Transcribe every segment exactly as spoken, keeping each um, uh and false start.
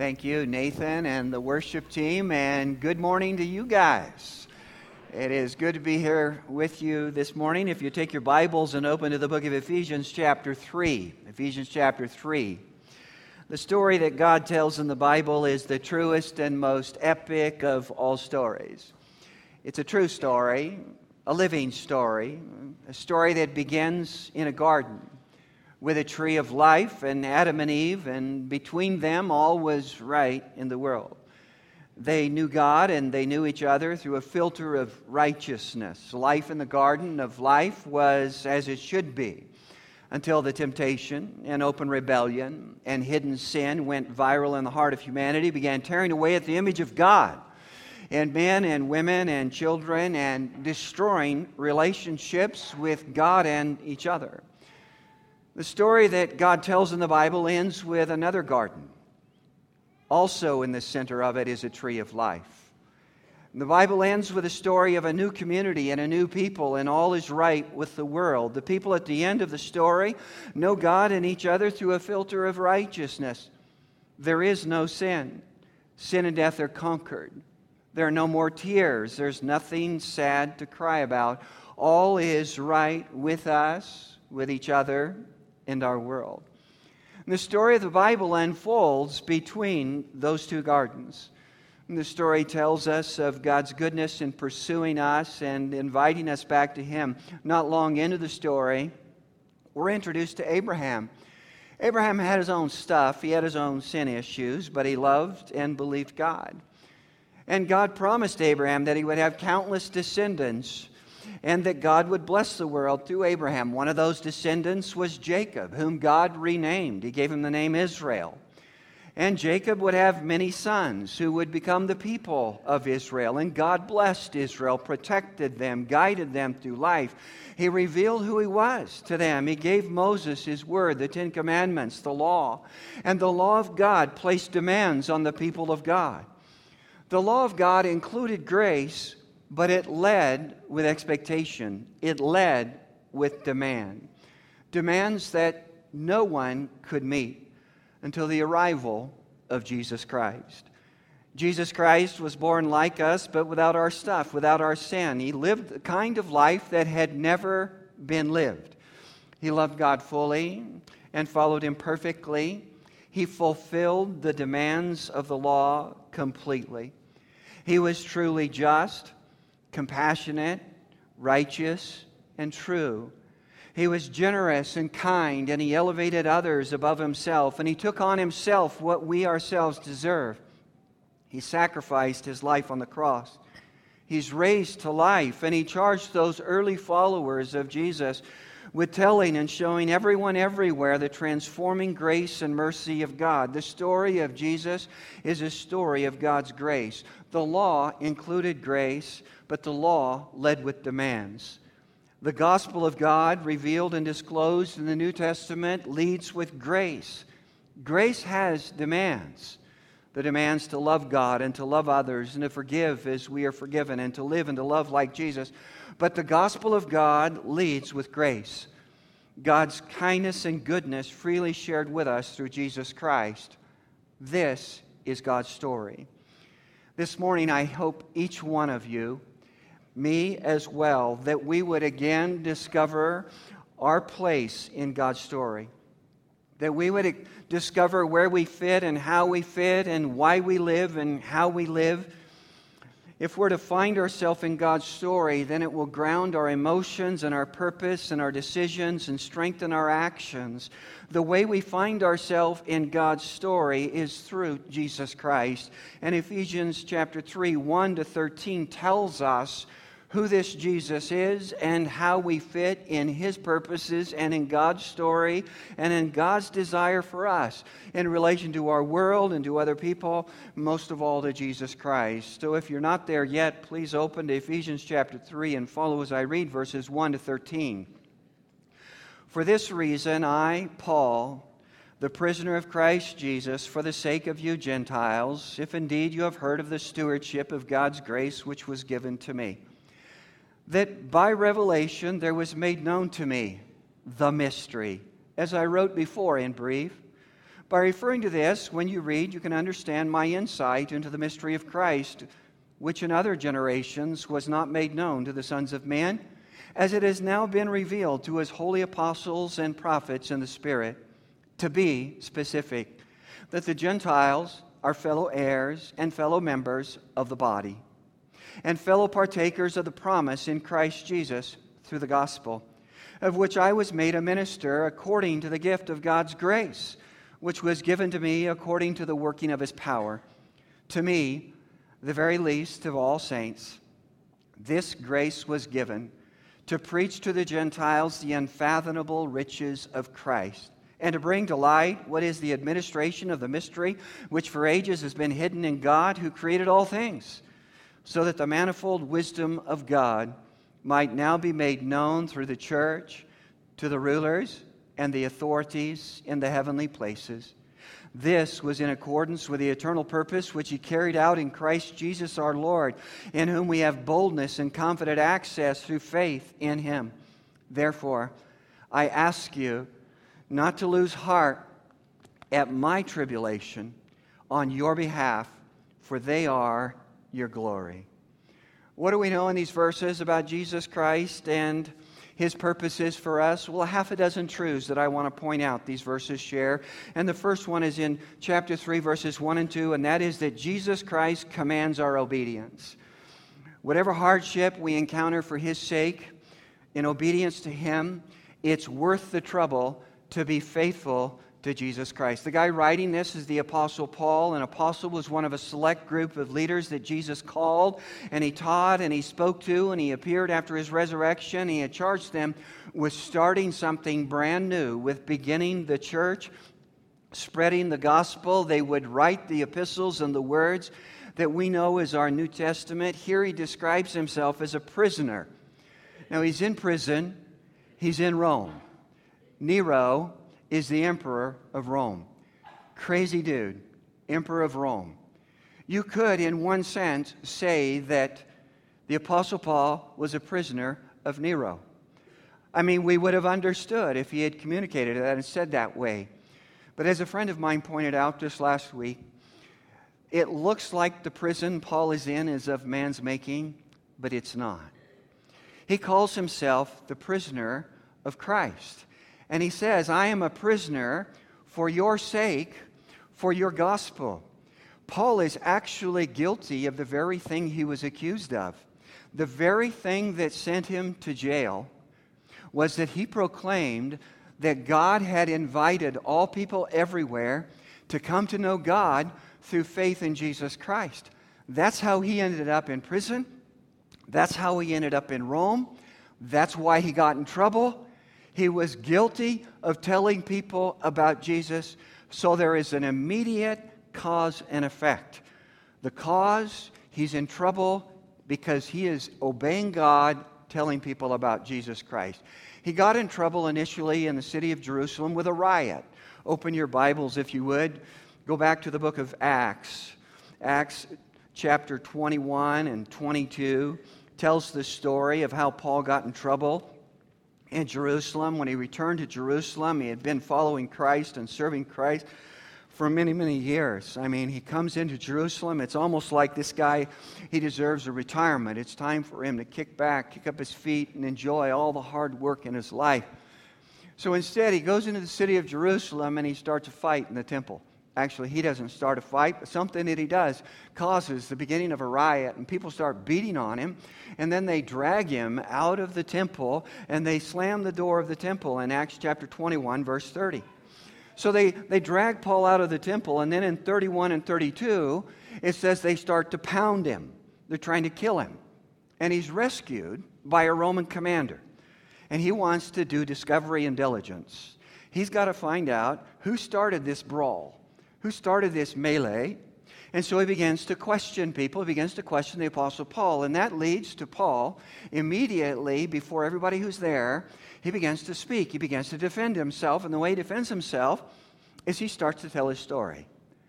Thank you, Nathan and the worship team, and good morning to you guys. It is good to be here with you this morning. If you take your Bibles and open to the book of Ephesians chapter three, Ephesians chapter three. The story that God tells in the Bible is the truest and most epic of all stories. It's a true story, a living story, a story that begins in a garden with a tree of life and Adam and Eve, and between them all was right in the world. They knew God and they knew each other through a filter of righteousness. Life in the garden of life was as it should be until the temptation and open rebellion and hidden sin went viral in the heart of humanity, began tearing away at the image of God and men and women and children and destroying relationships with God and each other. The story that God tells in the Bible ends with another garden. Also in the center of it is a tree of life. The Bible ends with a story of a new community and a new people, and all is right with the world. The people at the end of the story know God and each other through a filter of righteousness. There is no sin. Sin and death are conquered. There are no more tears. There's nothing sad to cry about. All is right with us, with each other, and our world. And the story of the Bible unfolds between those two gardens. And the story tells us of God's goodness in pursuing us and inviting us back to Him. Not long into the story, we're introduced to Abraham. Abraham had his own stuff. He had his own sin issues, but he loved and believed God. And God promised Abraham that he would have countless descendants and that God would bless the world through Abraham. One of those descendants was Jacob, whom God renamed. He gave him the name Israel. And Jacob would have many sons who would become the people of Israel. And God blessed Israel, protected them, guided them through life. He revealed who He was to them. He gave Moses His word, the Ten Commandments, the law. And the law of God placed demands on the people of God. The law of God included grace, but it led with expectation. It led with demand. Demands that no one could meet until the arrival of Jesus Christ. Jesus Christ was born like us, but without our stuff, without our sin. He lived the kind of life that had never been lived. He loved God fully and followed Him perfectly. He fulfilled the demands of the law completely. He was truly just, compassionate, righteous, and true. He was generous and kind, and He elevated others above Himself, and He took on Himself what we ourselves deserve. He sacrificed His life on the cross. He's raised to life, and He charged those early followers of Jesus with telling and showing everyone everywhere the transforming grace and mercy of God. The story of Jesus is a story of God's grace. The law included grace, but the law led with demands. The gospel of God, revealed and disclosed in the New Testament, leads with grace. Grace has demands. The demands to love God and to love others and to forgive as we are forgiven and to live and to love like Jesus. But the gospel of God leads with grace. God's kindness and goodness freely shared with us through Jesus Christ. This is God's story. This morning, I hope each one of you, me as well, that we would again discover our place in God's story. That we would discover where we fit and how we fit and why we live and how we live. If we're to find ourselves in God's story, then it will ground our emotions and our purpose and our decisions and strengthen our actions. The way we find ourselves in God's story is through Jesus Christ. And Ephesians chapter three, one to thirteen tells us who this Jesus is and how we fit in His purposes and in God's story and in God's desire for us in relation to our world and to other people, most of all to Jesus Christ. So if you're not there yet, please open to Ephesians chapter three and follow as I read verses one to thirteen. For this reason, I, Paul, the prisoner of Christ Jesus, for the sake of you Gentiles, if indeed you have heard of the stewardship of God's grace which was given to me, that by revelation there was made known to me the mystery, as I wrote before in brief, By referring to this, when you read, you can understand my insight into the mystery of Christ, which in other generations was not made known to the sons of men, as it has now been revealed to his holy apostles and prophets in the Spirit. To be specific, that the Gentiles are fellow heirs and fellow members of the body, and fellow partakers of the promise in Christ Jesus through the gospel, of which I was made a minister according to the gift of God's grace, which was given to me according to the working of his power. To me, the very least of all saints, this grace was given to preach to the Gentiles the unfathomable riches of Christ, and to bring to light what is the administration of the mystery, which for ages has been hidden in God who created all things, so that the manifold wisdom of God might now be made known through the church to the rulers and the authorities in the heavenly places. This was in accordance with the eternal purpose which he carried out in Christ Jesus our Lord, in whom we have boldness and confident access through faith in him. Therefore, I ask you not to lose heart at my tribulation on your behalf, for they are your glory. What do we know in these verses about Jesus Christ and his purposes for us? Well, a half a dozen truths that I want to point out these verses share. And the first one is in chapter three, verses one and two, and that is that Jesus Christ commands our obedience. Whatever hardship we encounter for his sake, in obedience to him, it's worth the trouble to be faithful to Jesus Christ. The guy writing this is the Apostle Paul. An apostle was one of a select group of leaders that Jesus called, and he taught, and he spoke to, and he appeared after his resurrection. He had charged them with starting something brand new, with beginning the church, spreading the gospel. They would write the epistles and the words that we know as our New Testament. Here he describes himself as a prisoner. Now he's in prison. He's in Rome. Nero is the emperor of Rome. Crazy dude, emperor of Rome. You could, in one sense, say that the Apostle Paul was a prisoner of Nero. I mean, we would have understood if he had communicated that and said that way. But as a friend of mine pointed out just last week, it looks like the prison Paul is in is of man's making, but it's not. He calls himself the prisoner of Christ. And he says, I am a prisoner for your sake, for your gospel. Paul is actually guilty of the very thing he was accused of. The very thing that sent him to jail was that he proclaimed that God had invited all people everywhere to come to know God through faith in Jesus Christ. That's how he ended up in prison. That's how he ended up in Rome. That's why he got in trouble. He was guilty of telling people about Jesus, so there is an immediate cause and effect. The cause, he's in trouble because he is obeying God, telling people about Jesus Christ. He got in trouble initially in the city of Jerusalem with a riot. Open your Bibles, if you would. Go back to the book of Acts. Acts chapter twenty-one and twenty-two tells the story of how Paul got in trouble in Jerusalem. When he returned to Jerusalem, he had been following Christ and serving Christ for many, many years. I mean, he comes into Jerusalem. It's almost like this guy, he deserves a retirement. It's time for him to kick back, kick up his feet, and enjoy all the hard work in his life. So instead, he goes into the city of Jerusalem and he starts a fight in the temple. Actually, he doesn't start a fight, but something that he does causes the beginning of a riot, and people start beating on him, and then they drag him out of the temple, and they slam the door of the temple in Acts chapter twenty-one, verse thirty. So they, they drag Paul out of the temple, and then in thirty-one and thirty-two, it says they start to pound him. They're trying to kill him. And he's rescued by a Roman commander, and he wants to do discovery and diligence. He's got to find out who started this brawl. Who started this melee? And so he begins to question people. He begins to question the Apostle Paul. And that leads to Paul, immediately before everybody who's there, he begins to speak. He begins to defend himself. And the way he defends himself is he starts to tell his story.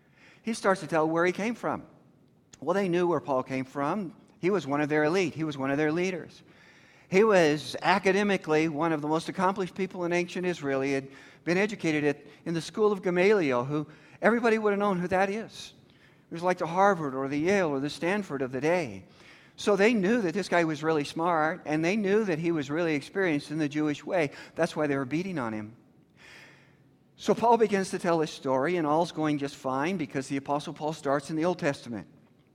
He starts to tell where he came from. Well, they knew where Paul came from. He was one of their elite. He was one of their leaders. He was academically one of the most accomplished people in ancient Israel. He had been educated at, in the school of Gamaliel, who everybody would have known who that is. It was like the Harvard or the Yale or the Stanford of the day. So they knew that this guy was really smart, and they knew that he was really experienced in the Jewish way. That's why they were beating on him. So Paul begins to tell his story, and all's going just fine because the Apostle Paul starts in the Old Testament.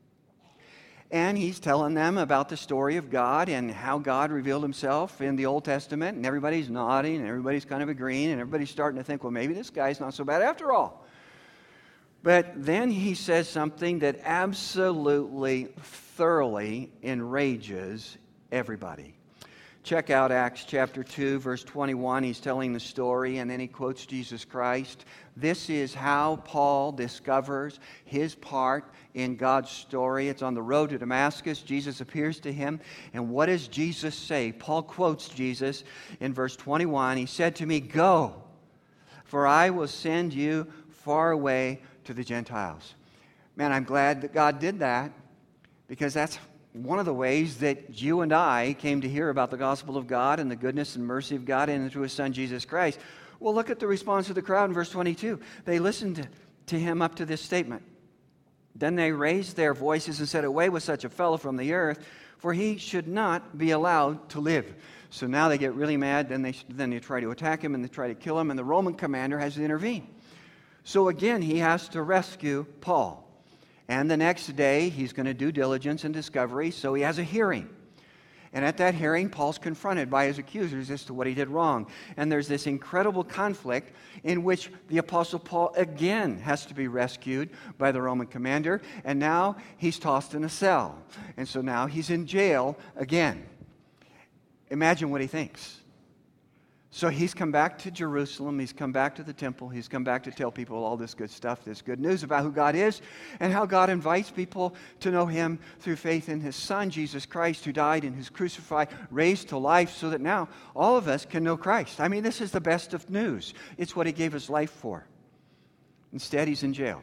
And he's telling them about the story of God and how God revealed himself in the Old Testament, and everybody's nodding, and everybody's kind of agreeing, and everybody's starting to think, well, maybe this guy's not so bad after all. But then he says something that absolutely, thoroughly enrages everybody. Check out Acts chapter two, verse twenty-one. He's telling the story, and then he quotes Jesus Christ. This is how Paul discovers his part in God's story. It's on the road to Damascus. Jesus appears to him, and what does Jesus say? Paul quotes Jesus in verse twenty-one. He said to me, "Go, for I will send you far away to the Gentiles." Man, I'm glad that God did that, because that's one of the ways that you and I came to hear about the gospel of God and the goodness and mercy of God and through his Son, Jesus Christ. Well, look at the response of the crowd in verse twenty-two. They listened to him up to this statement. Then they raised their voices and said, "Away with such a fellow from the earth, for he should not be allowed to live." So now they get really mad, then they, then they try to attack him and they try to kill him, and the Roman commander has to intervene. So again, he has to rescue Paul. And the next day, he's going to do diligence and discovery, so he has a hearing. And at that hearing, Paul's confronted by his accusers as to what he did wrong. And there's this incredible conflict in which the Apostle Paul again has to be rescued by the Roman commander, and now he's tossed in a cell. And so now he's in jail again. Imagine what he thinks. So he's come back to Jerusalem, he's come back to the temple, he's come back to tell people all this good stuff, this good news about who God is, and how God invites people to know him through faith in his Son, Jesus Christ, who died and who's crucified, raised to life, so that now all of us can know Christ. I mean, this is the best of news. It's what he gave his life for. Instead, he's in jail.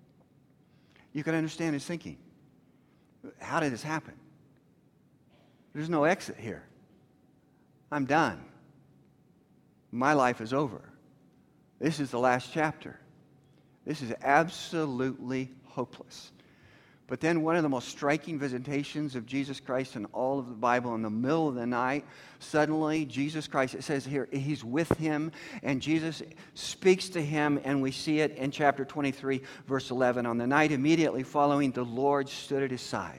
You can understand his thinking. How did this happen? There's no exit here. I'm done. My life is over. This is the last chapter. This is absolutely hopeless. But then one of the most striking visitations of Jesus Christ in all of the Bible, in the middle of the night, suddenly Jesus Christ, it says here, he's with him, and Jesus speaks to him, and we see it in chapter twenty-three, verse eleven. On the night immediately following, the Lord stood at his side.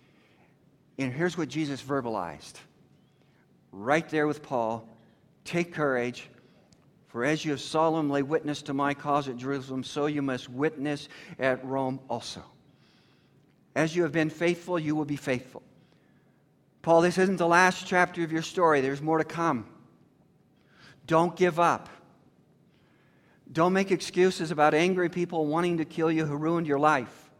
And here's what Jesus verbalized. Right there with Paul, "Take courage, for as you have solemnly witnessed to my cause at Jerusalem, so you must witness at Rome also. As you have been faithful, you will be faithful." Paul, this isn't the last chapter of your story. There's more to come. Don't give up. Don't make excuses about angry people wanting to kill you who ruined your life.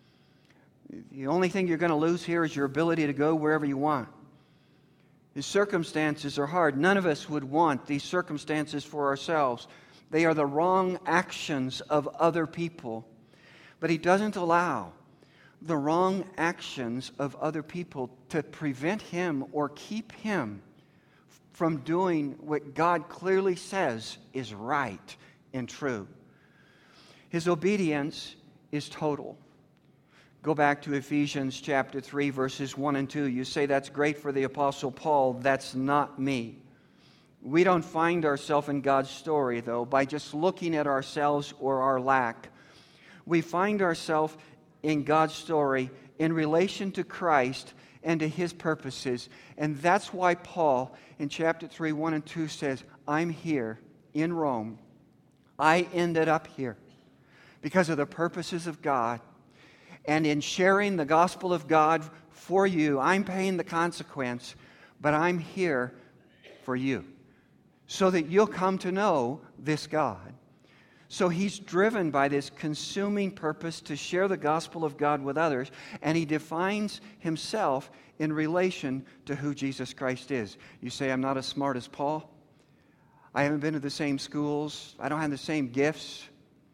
The only thing you're going to lose here is your ability to go wherever you want. These circumstances are hard. None of us would want these circumstances for ourselves. They are the wrong actions of other people. But he doesn't allow the wrong actions of other people to prevent him or keep him from doing what God clearly says is right and true. His obedience is total. Go back to Ephesians chapter three, verses one and two. You say, "That's great for the Apostle Paul." That's not me. We don't find ourselves in God's story, though, by just looking at ourselves or our lack. We find ourselves in God's story in relation to Christ and to his purposes. And that's why Paul, in chapter three, one and two, says, "I'm here in Rome. I ended up here because of the purposes of God. And in sharing the gospel of God for you, I'm paying the consequence, but I'm here for you so that you'll come to know this God." So he's driven by this consuming purpose to share the gospel of God with others, and he defines himself in relation to who Jesus Christ is. You say, "I'm not as smart as Paul. I haven't been to the same schools. I don't have the same gifts.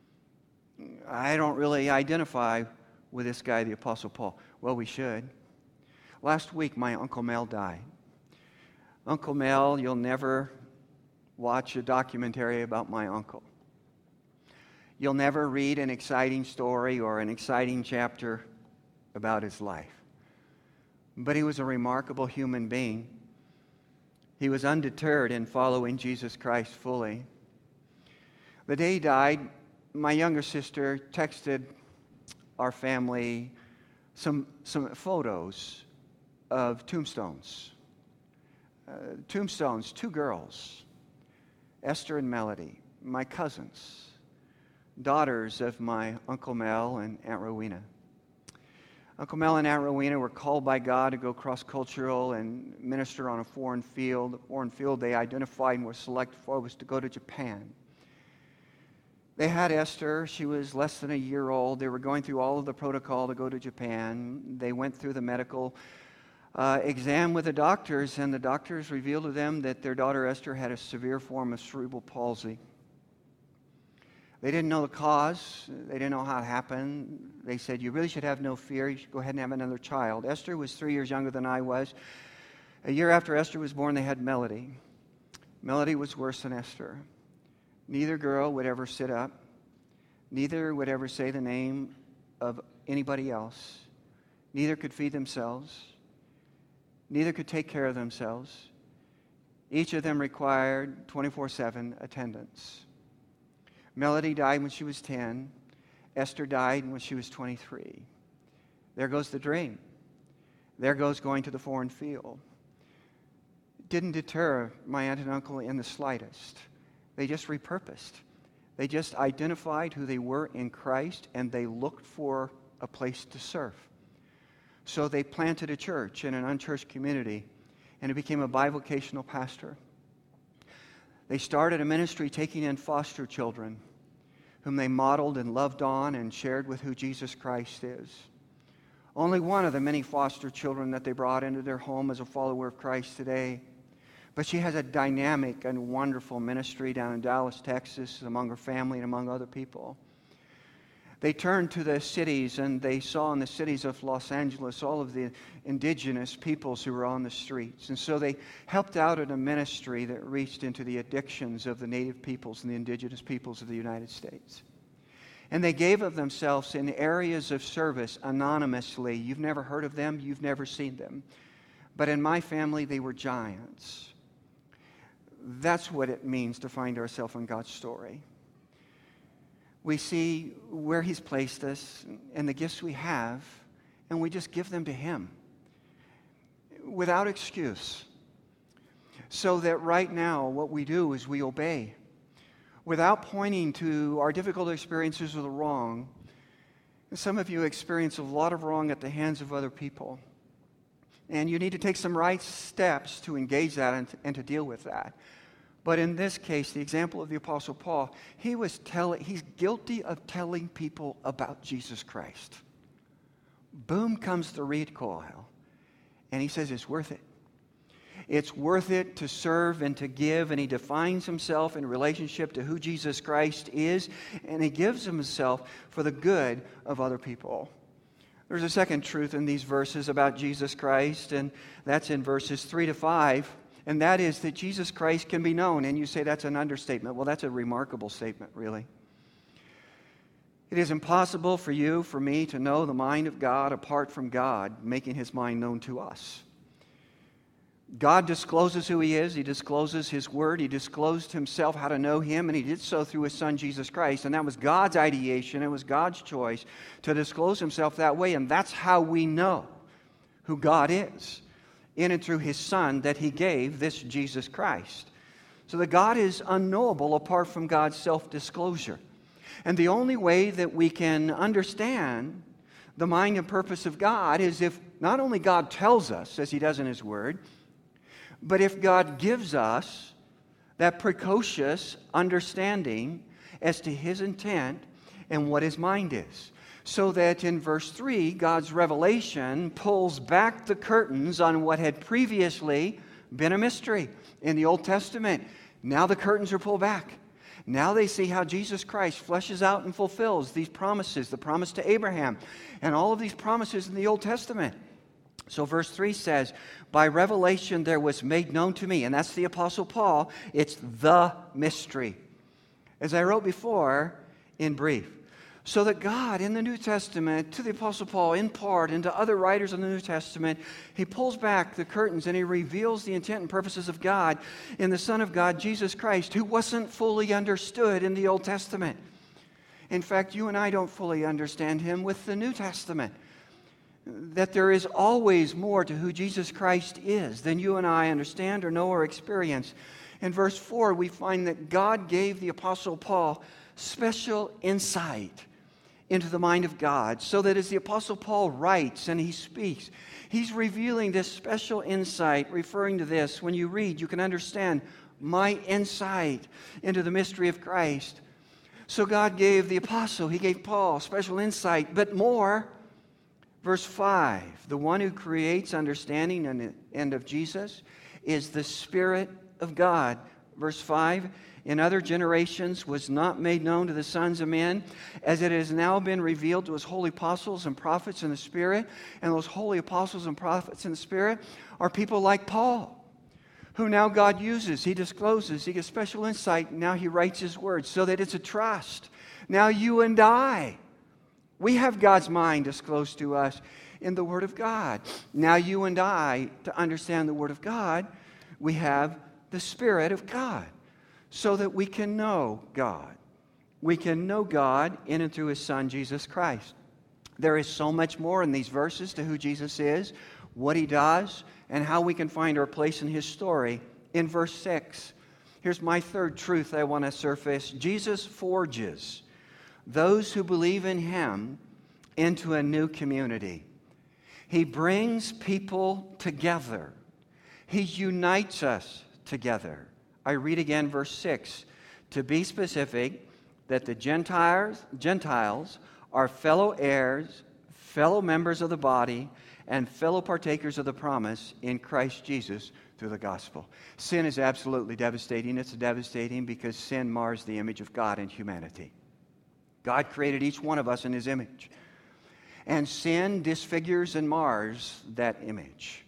I don't really identify with this guy, the Apostle Paul." Well, we should. Last week, my Uncle Mel died. Uncle Mel, you'll never watch a documentary about my uncle. You'll never read an exciting story or an exciting chapter about his life. But he was a remarkable human being. He was undeterred in following Jesus Christ fully. The day he died, my younger sister texted our family some, some photos of tombstones. Uh, tombstones, two girls, Esther and Melody, my cousins, daughters of my Uncle Mel and Aunt Rowena. Uncle Mel and Aunt Rowena were called by God to go cross-cultural and minister on a foreign field. The foreign field they identified and were selected for was to go to Japan. They had Esther. She was less than a year old. They were going through all of the protocol to go to Japan. They went through the medical uh, exam with the doctors, and the doctors revealed to them that their daughter Esther had a severe form of cerebral palsy. They didn't know the cause. They didn't know how it happened. They said, you really should have no fear. You should go ahead and have another child. Esther was three years younger than I was. A year after Esther was born, they had Melody. Melody was worse than Esther. Neither girl would ever sit up. Neither would ever say the name of anybody else. Neither could feed themselves. Neither could take care of themselves. Each of them required twenty-four seven attendance. Melody died when she was ten. Esther died when she was twenty-three. There goes the dream. There goes going to the foreign field. It didn't deter my aunt and uncle in the slightest. They just repurposed. They just identified who they were in Christ, and they looked for a place to serve. So they planted a church in an unchurched community, and it became a bivocational pastor. They started a ministry taking in foster children, whom they modeled and loved on and shared with who Jesus Christ is. Only one of the many foster children that they brought into their home is a follower of Christ today. But she has a dynamic and wonderful ministry down in Dallas, Texas, among her family and among other people. They turned to the cities, and they saw in the cities of Los Angeles all of the indigenous peoples who were on the streets. And so they helped out in a ministry that reached into the addictions of the native peoples and the indigenous peoples of the United States. And they gave of themselves in areas of service anonymously. You've never heard of them, you've never seen them. But in my family, they were giants. That's what it means to find ourselves in God's story. We see where He's placed us and the gifts we have, and we just give them to Him without excuse. So that right now what we do is we obey without pointing to our difficult experiences with the wrong. Some of you experience a lot of wrong at the hands of other people, and you need to take some right steps to engage that and to, and to deal with that. But in this case, the example of the Apostle Paul, he was telling, he's guilty of telling people about Jesus Christ. Boom comes the recoil, and he says it's worth it. It's worth it to serve and to give, and he defines himself in relationship to who Jesus Christ is, and he gives himself for the good of other people. There's a second truth in these verses about Jesus Christ, and that's in verses three to five. And that is that Jesus Christ can be known. And you say that's an understatement. Well, that's a remarkable statement, really. It is impossible for you, for me, to know the mind of God apart from God making His mind known to us. God discloses who He is. He discloses His Word. He disclosed Himself, how to know Him, and He did so through His Son, Jesus Christ. And that was God's ideation. It was God's choice to disclose Himself that way. And that's how we know who God is, in and through His Son that He gave, this Jesus Christ. So that God is unknowable apart from God's self-disclosure. And the only way that we can understand the mind and purpose of God is if not only God tells us, as He does in His Word, but if God gives us that precocious understanding as to His intent and what His mind is. So that in verse three, God's revelation pulls back the curtains on what had previously been a mystery in the Old Testament. Now the curtains are pulled back. Now they see how Jesus Christ fleshes out and fulfills these promises, the promise to Abraham, and all of these promises in the Old Testament. So verse three says, by revelation there was made known to me, and that's the Apostle Paul. It's the mystery. As I wrote before, in brief. So that God in the New Testament, to the Apostle Paul in part, and to other writers in the New Testament, he pulls back the curtains and he reveals the intent and purposes of God in the Son of God, Jesus Christ, who wasn't fully understood in the Old Testament. In fact, you and I don't fully understand him with the New Testament. That there is always more to who Jesus Christ is than you and I understand or know or experience. In verse four, we find that God gave the Apostle Paul special insight into the mind of God, so that as the Apostle Paul writes and he speaks, he's revealing this special insight, referring to this. When you read, you can understand my insight into the mystery of Christ. So God gave the Apostle, he gave Paul special insight, but more. Verse five, the one who creates understanding in the end of Jesus is the Spirit of God. Verse five, in other generations was not made known to the sons of men, as it has now been revealed to his holy apostles and prophets in the Spirit. And those holy apostles and prophets in the Spirit are people like Paul, who now God uses. He discloses, he gets special insight. Now he writes his words so that it's a trust. Now you and I, we have God's mind disclosed to us in the Word of God. Now you and I, to understand the Word of God, we have the Spirit of God, so that we can know God. We can know God in and through his Son, Jesus Christ. There is so much more in these verses to who Jesus is, what he does, and how we can find our place in his story. In verse six, here's my third truth I want to surface. Jesus forges those who believe in him into a new community. He brings people together. He unites us together. I read again verse six, to be specific, that the Gentiles, Gentiles are fellow heirs, fellow members of the body, and fellow partakers of the promise in Christ Jesus through the gospel. Sin is absolutely devastating. It's devastating because sin mars the image of God in humanity. God created each one of us in his image. And sin disfigures and mars that image.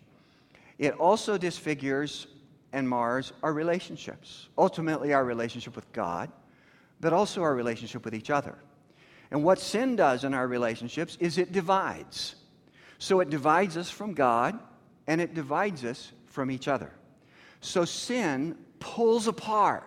It also disfigures and mars our relationships. Ultimately, our relationship with God, but also our relationship with each other. And what sin does in our relationships is it divides. So it divides us from God, and it divides us from each other. So sin pulls apart.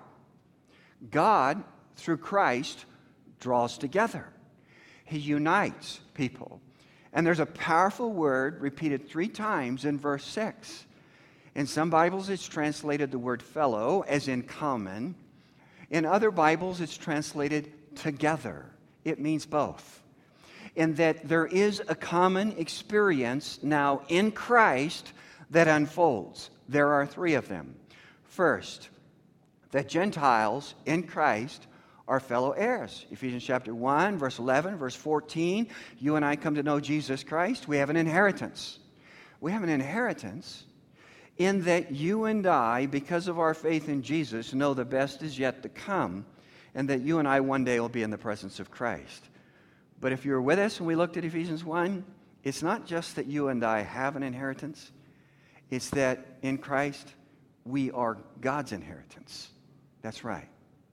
God, through Christ, draws together. He unites people. And there's a powerful word repeated three times in verse six. In some Bibles, it's translated the word fellow, as in common. In other Bibles, it's translated together. It means both. In that there is a common experience now in Christ that unfolds. There are three of them. First, that Gentiles in Christ are fellow heirs. Ephesians chapter one, verse eleven, verse fourteen. You and I come to know Jesus Christ. We have an inheritance. We have an inheritance in that you and I, because of our faith in Jesus, know the best is yet to come, and that you and I one day will be in the presence of Christ. But if you were with us when we looked at Ephesians one, it's not just that you and I have an inheritance. It's that in Christ, we are God's inheritance. That's right.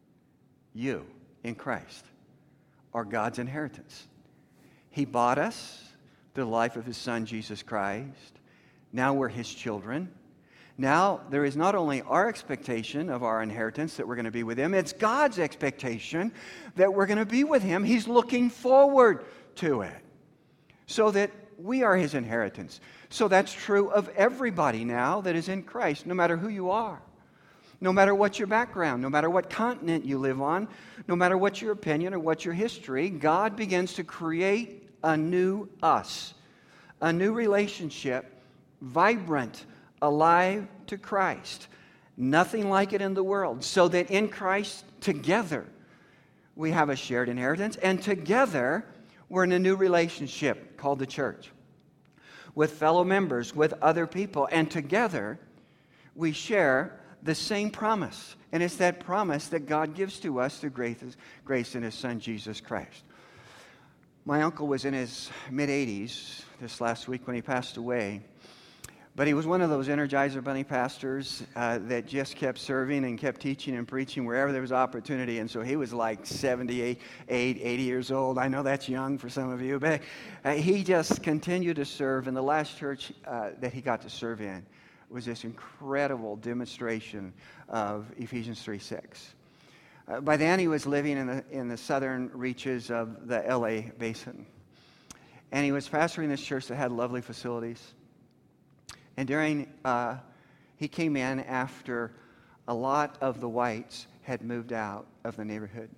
You, in Christ, are God's inheritance. He bought us through the life of his Son, Jesus Christ. Now we're his children. Now, there is not only our expectation of our inheritance that we're going to be with him, it's God's expectation that we're going to be with him. He's looking forward to it so that we are his inheritance. So that's true of everybody now that is in Christ, no matter who you are, no matter what your background, no matter what continent you live on, no matter what your opinion or what your history. God begins to create a new us, a new relationship, vibrant, alive to Christ. Nothing like it in the world. So that in Christ, together, we have a shared inheritance. And together, we're in a new relationship called the church. With fellow members, with other people. And together, we share the same promise. And it's that promise that God gives to us through grace, grace in his Son, Jesus Christ. My uncle was in his mid-eighties this last week when he passed away. But he was one of those Energizer Bunny pastors uh, that just kept serving and kept teaching and preaching wherever there was opportunity. And so he was like seventy-eight, eighty years old. I know that's young for some of you, but uh, he just continued to serve. And the last church uh, that he got to serve in was this incredible demonstration of Ephesians three six. Uh, by then, he was living in the, in the southern reaches of the L A basin. And he was pastoring this church that had lovely facilities. And during, uh, he came in after a lot of the whites had moved out of the neighborhood.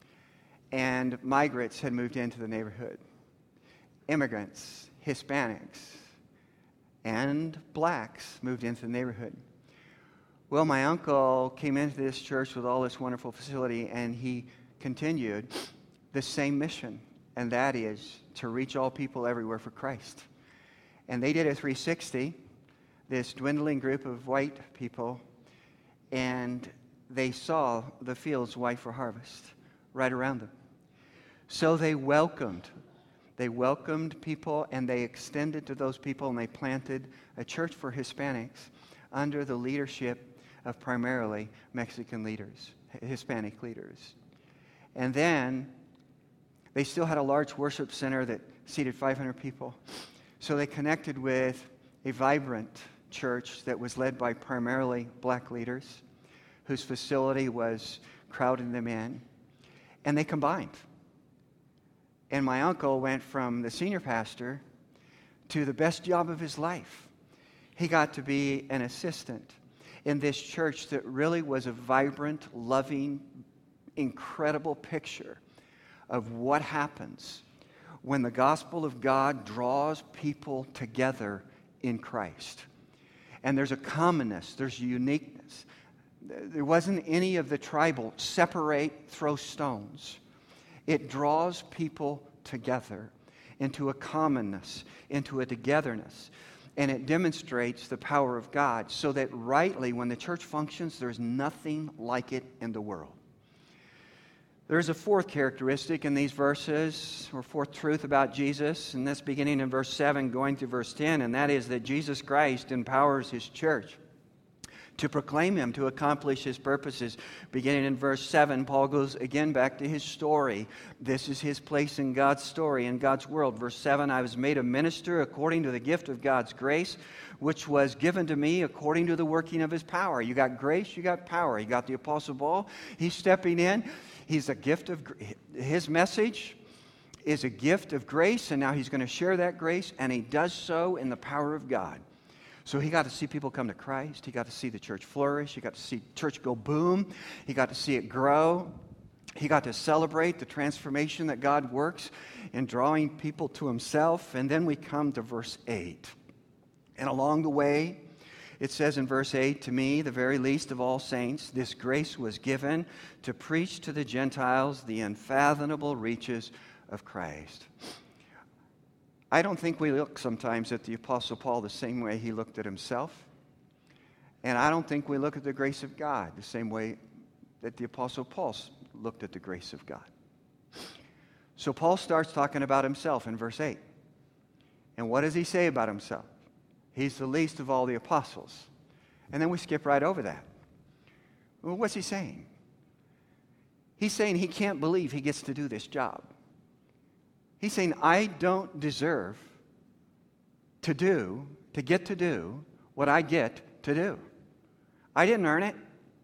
And migrants had moved into the neighborhood. Immigrants, Hispanics, and blacks moved into the neighborhood. Well, my uncle came into this church with all this wonderful facility, and he continued the same mission, and that is to reach all people everywhere for Christ. And they did a three sixty, this dwindling group of white people, and they saw the fields white for harvest right around them. So they welcomed. They welcomed people, and they extended to those people, and they planted a church for Hispanics under the leadership of primarily Mexican leaders, Hispanic leaders. And then they still had a large worship center that seated five hundred people. So they connected with a vibrant church that was led by primarily black leaders, whose facility was crowding them in. And they combined. And my uncle went from the senior pastor to the best job of his life. He got to be an assistant in this church that really was a vibrant, loving, incredible picture of what happens when the gospel of God draws people together in Christ. And there's a commonness, there's a uniqueness. There wasn't any of the tribal separate, throw stones. It draws people together into a commonness, into a togetherness. And it demonstrates the power of God so that rightly, when the church functions, there's nothing like it in the world. There's a fourth characteristic in these verses, or fourth truth about Jesus, and that's beginning in verse seven, going through verse ten, and that is that Jesus Christ empowers His church to proclaim Him, to accomplish His purposes. Beginning in verse seven, Paul goes again back to his story. This is his place in God's story, in God's world. Verse seven, I was made a minister according to the gift of God's grace, which was given to me according to the working of His power. You got grace, you got power. You got the Apostle Paul. He's stepping in. He's a gift of, his message is a gift of grace, and now he's going to share that grace, and he does so in the power of God. So he got to see people come to Christ. He got to see the church flourish. He got to see church go boom. He got to see it grow. He got to celebrate the transformation that God works in drawing people to Himself. And then we come to verse eight. And along the way, it says in verse eight, to me, the very least of all saints, this grace was given to preach to the Gentiles the unfathomable reaches of Christ. I don't think we look sometimes at the Apostle Paul the same way he looked at himself. And I don't think we look at the grace of God the same way that the Apostle Paul looked at the grace of God. So Paul starts talking about himself in verse eight. And what does he say about himself? He's the least of all the apostles. And then we skip right over that. Well, what's he saying? He's saying he can't believe he gets to do this job. He's saying, I don't deserve to do, to get to do what I get to do. I didn't earn it.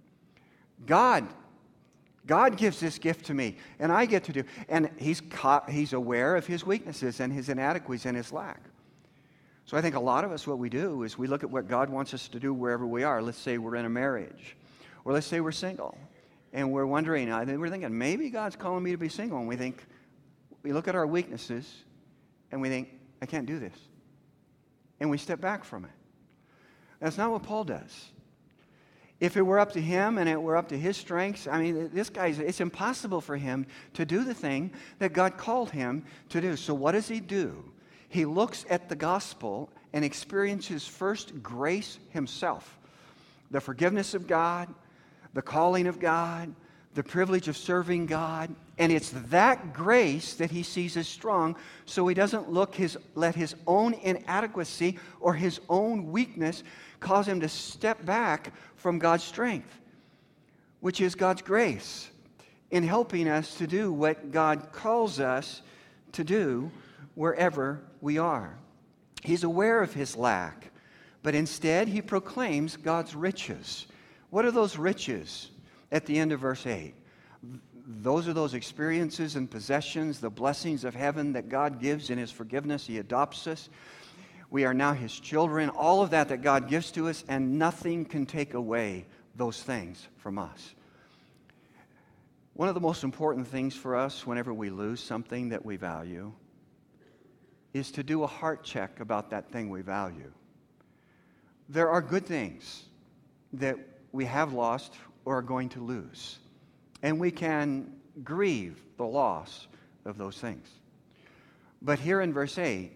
God, God gives this gift to me, and I get to do. And he's caught, he's aware of his weaknesses and his inadequacies and his lack. So I think a lot of us, what we do is we look at what God wants us to do wherever we are. Let's say we're in a marriage, or let's say we're single, and we're wondering, I think we're thinking, maybe God's calling me to be single, and we think, we look at our weaknesses, and we think, I can't do this. And we step back from it. That's not what Paul does. If it were up to him and it were up to his strengths, I mean, this guy's, it's impossible for him to do the thing that God called him to do. So what does he do? He looks at the gospel and experiences first grace himself. The forgiveness of God, the calling of God, the privilege of serving God, and it's that grace that he sees as strong, so he doesn't look his, let his own inadequacy or his own weakness cause him to step back from God's strength, which is God's grace in helping us to do what God calls us to do wherever we are. He's aware of his lack, but instead he proclaims God's riches. What are those riches? At the end of verse eight, those are those experiences and possessions, the blessings of heaven that God gives in his forgiveness. He adopts us. We are now his children. All of that that God gives to us, and nothing can take away those things from us. One of the most important things for us whenever we lose something that we value is to do a heart check about that thing we value. There are good things that we have lost or are going to lose, and we can grieve the loss of those things. But here in verse eight,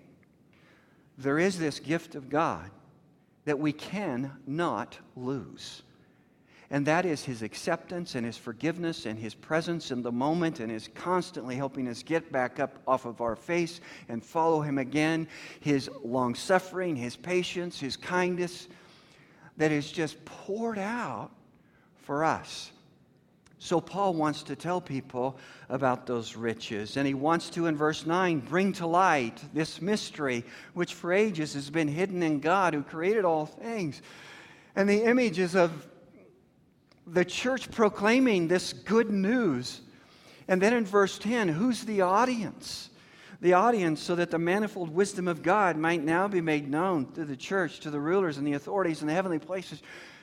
there is this gift of God that we cannot lose, and that is his acceptance and his forgiveness and his presence in the moment, and is constantly helping us get back up off of our face and follow him again. His long-suffering, his patience, his kindness that is just poured out for us. So Paul wants to tell people about those riches, and he wants to, in verse nine, bring to light this mystery which for ages has been hidden in God who created all things. And the image is of the church proclaiming this good news. And then in verse ten, who's the audience? The audience so that the manifold wisdom of God might now be made known through the church to the rulers and the authorities in the heavenly places.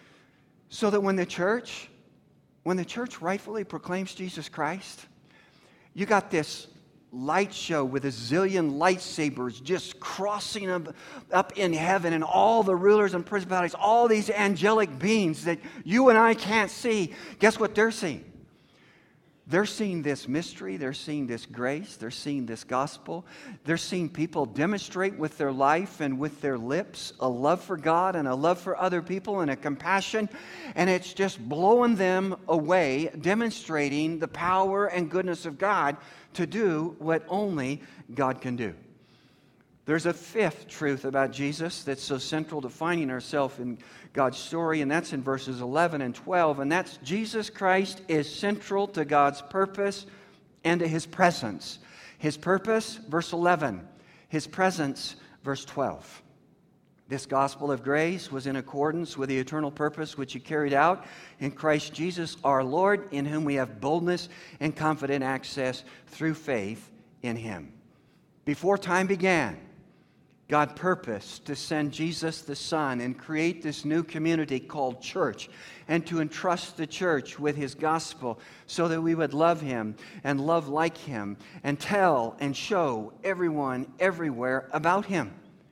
So that when the church, when the church rightfully proclaims Jesus Christ, you got this light show with a zillion lightsabers just crossing up, up in heaven, and all the rulers and principalities, all these angelic beings that you and I can't see. Guess what they're seeing? They're seeing this mystery, they're seeing this grace, they're seeing this gospel. They're seeing people demonstrate with their life and with their lips a love for God and a love for other people and a compassion, and it's just blowing them away, demonstrating the power and goodness of God to do what only God can do. There's a fifth truth about Jesus that's so central to finding ourselves in God's story, and that's in verses eleven and twelve, and that's Jesus Christ is central to God's purpose and to his presence. His purpose, verse eleven. His presence, verse twelve. This gospel of grace was in accordance with the eternal purpose which he carried out in Christ Jesus our Lord, in whom we have boldness and confident access through faith in him. Before time began, God purposed to send Jesus the Son and create this new community called church, and to entrust the church with his gospel so that we would love him and love like him and tell and show everyone everywhere about him.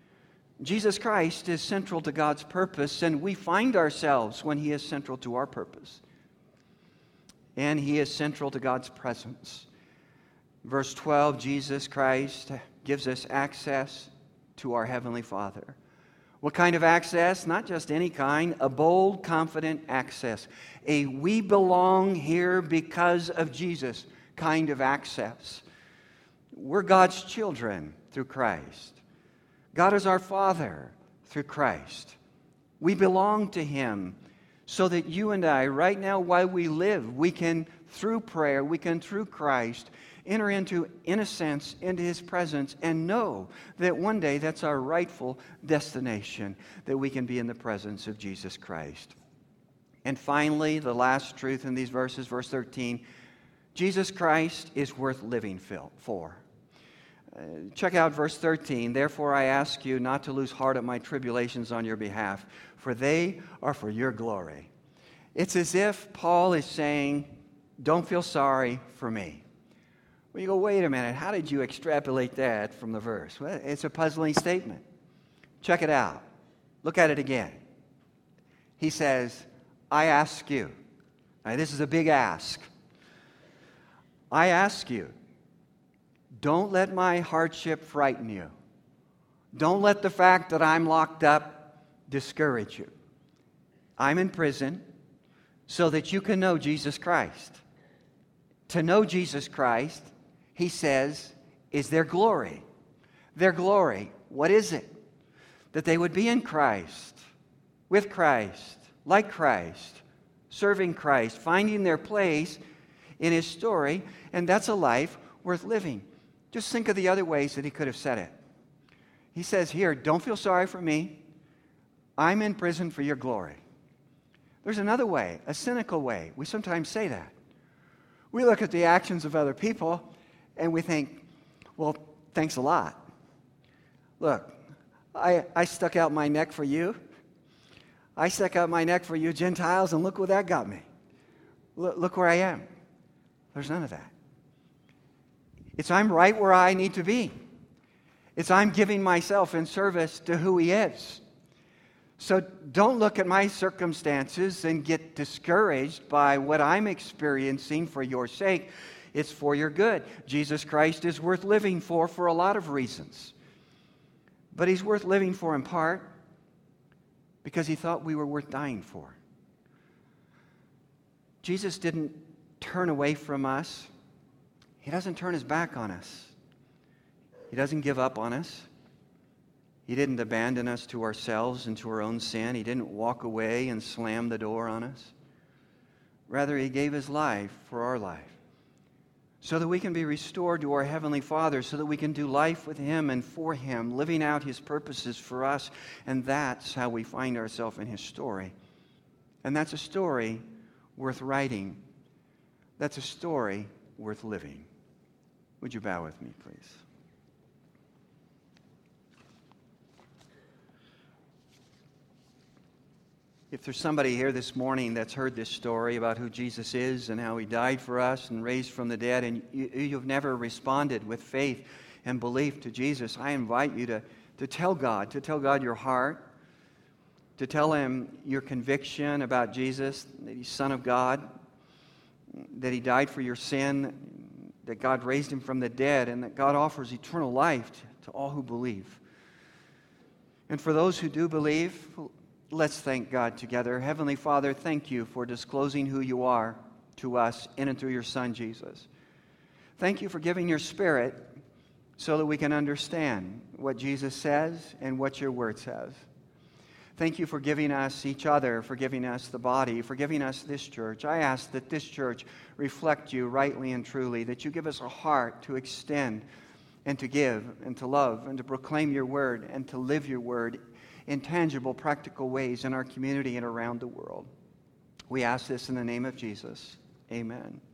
Jesus Christ is central to God's purpose, and we find ourselves when he is central to our purpose. And he is central to God's presence. Verse twelve, Jesus Christ gives us access to our Heavenly Father. What kind of access? Not just any kind, a bold, confident access. A we belong here because of Jesus kind of access. We're God's children through Christ. God is our Father through Christ. We belong to him so that you and I, right now while we live, we can, through prayer, we can, through Christ, enter into, in a sense, into his presence and know that one day that's our rightful destination, that we can be in the presence of Jesus Christ. And finally, the last truth in these verses, verse thirteen, Jesus Christ is worth living for. Uh, check out verse thirteen. Therefore I ask you not to lose heart at my tribulations on your behalf, for they are for your glory. It's as if Paul is saying, don't feel sorry for me. Well, you go, wait a minute, how did you extrapolate that from the verse? Well, it's a puzzling statement. Check it out. Look at it again. He says, I ask you. Now, this is a big ask. I ask you, don't let my hardship frighten you. Don't let the fact that I'm locked up discourage you. I'm in prison so that you can know Jesus Christ. To know Jesus Christ, he says, is their glory. Their glory, what is it? That they would be in Christ, with Christ, like Christ, serving Christ, finding their place in his story, and that's a life worth living. Just think of the other ways that he could have said it. He says here, don't feel sorry for me. I'm in prison for your glory. There's another way, a cynical way. We sometimes say that. We look at the actions of other people and we think, well, thanks a lot. Look, I, I stuck out my neck for you. I stuck out my neck for you Gentiles, and look what that got me. Look, look where I am. There's none of that. It's I'm right where I need to be. It's I'm giving myself in service to who he is. So don't look at my circumstances and get discouraged by what I'm experiencing for your sake. It's for your good. Jesus Christ is worth living for for a lot of reasons. But he's worth living for in part because he thought we were worth dying for. Jesus didn't turn away from us. He doesn't turn his back on us. He doesn't give up on us. He didn't abandon us to ourselves and to our own sin. He didn't walk away and slam the door on us. Rather, he gave his life for our life so that we can be restored to our Heavenly Father, so that we can do life with him and for him, living out his purposes for us. And that's how we find ourselves in his story. And that's a story worth writing. That's a story worth living. Would you bow with me, please? If there's somebody here this morning that's heard this story about who Jesus is and how he died for us and raised from the dead, and you, you've never responded with faith and belief to Jesus, I invite you to, to tell God, to tell God your heart, to tell him your conviction about Jesus, that he's Son of God, that he died for your sin, that God raised him from the dead, and that God offers eternal life to, to all who believe. And for those who do believe, let's thank God together. Heavenly Father, thank you for disclosing who you are to us in and through your Son, Jesus. Thank you for giving your Spirit so that we can understand what Jesus says and what your word says. Thank you for giving us each other, for giving us the body, for giving us this church. I ask that this church reflect you rightly and truly, that you give us a heart to extend and to give and to love and to proclaim your word and to live your word in tangible, practical ways in our community and around the world. We ask this in the name of Jesus. Amen.